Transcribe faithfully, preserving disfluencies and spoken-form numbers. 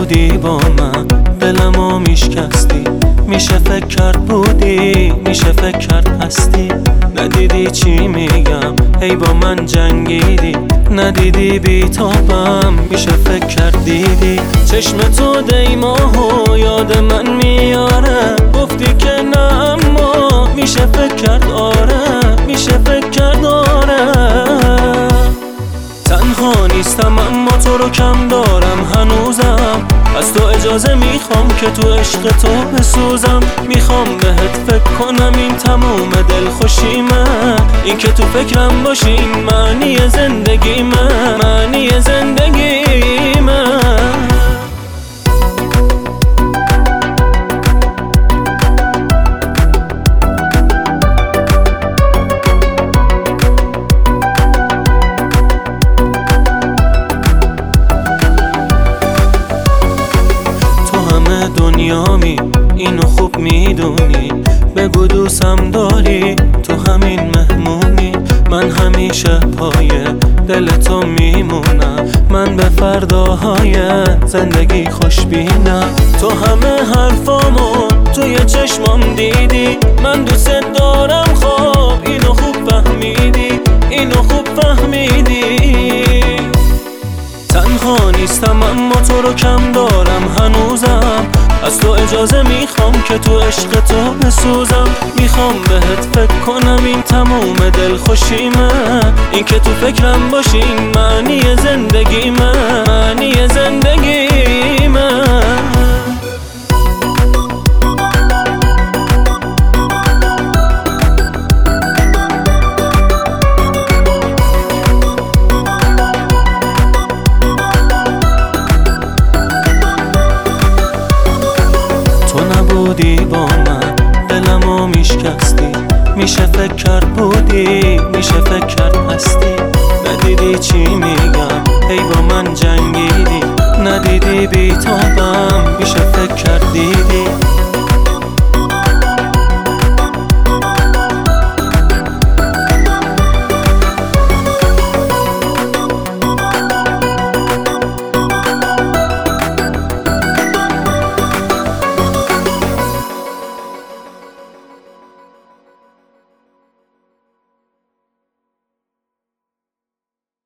نبودی با من دلمو میشکستی، میشه فکر کرد بودی، میشه فکر کرد هستی. ندیدی چی میگم، ای با من جنگیدی، ندیدی بیتابم، میشه فکر کرد دیدی. چشم تو دیماهو یاد من میاره، گفتی که نه اما میشه فکر کرد آره، میشه فکر کرد آره. تنها نیستم اما تو رو کم دارم هنوزم، از تو اجازه میخوام که تو عشق تو بسوزم. میخوام بهت فکر کنم، این تموم دلخوشیمه، این که تو فکرم باشی این معنی زندگیمه، معنی زندگیمه. دنیامی اینو خوب میدونی، بگو دوستم داری، تو همین مهمونی. من همیشه پای دل تو میمونم، من به فرداهای زندگی خوشبینم. تو همه حرفامو توی چشمام دیدی، من دوست دارم، خواب اینو خوب فهمیدی، اینو خوب فهمیدی. تنها نیستم اما تو رو کم دارم هنوزم، از تو اجازه میخوام که تو عشق تو بسوزم. میخوام بهت فکر کنم، این تموم دلخوشیمه، این که تو فکرم باشی این معنی زندگیمه، معنی زندگیمه. بودی با من دلمو میشکستی، میشه فکر کرد بودی، میشه فکر کرد هستی. ندیدی چی میگم، ای با من جنگیدی، ندیدی بیتابم، میشه فکر کرد دیدی.